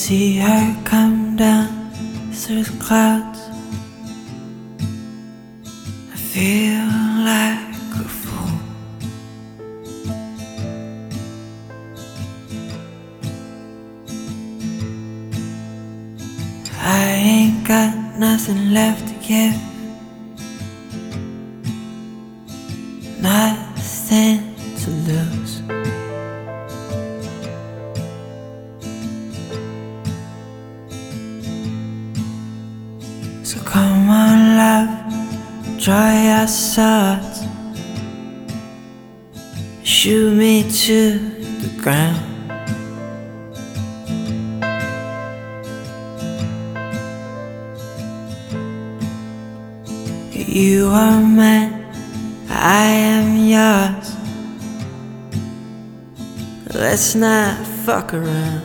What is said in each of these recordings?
see her come down through the clouds. I feel like a fool. I ain't got nothing left to give, nothing to lose. So come on, love, draw your swords, shoot me to the ground. You are mine, I am yours. Let's not fuck around.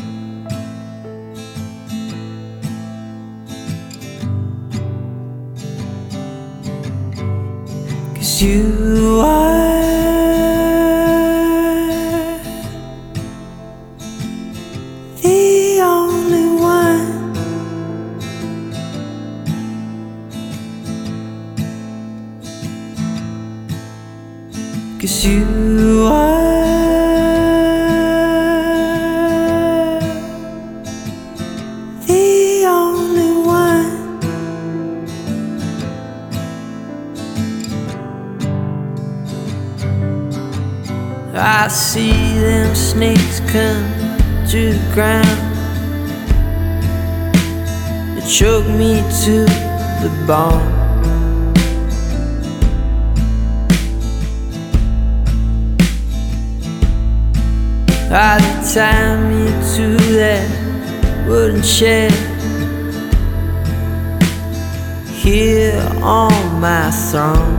Cause you are the only one. Cause you are the only one. I see them snakes come to the ground. They choke me to the bone. I tie me to that wooden chair here on my throne.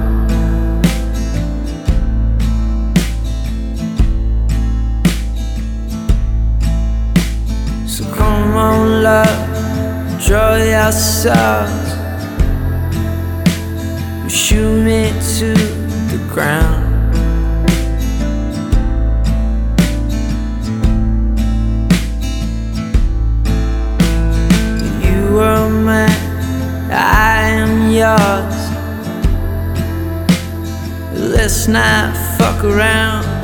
So come on, love, draw your swords, shoot me to the ground. You are mine, I am yours. Let's not fuck around.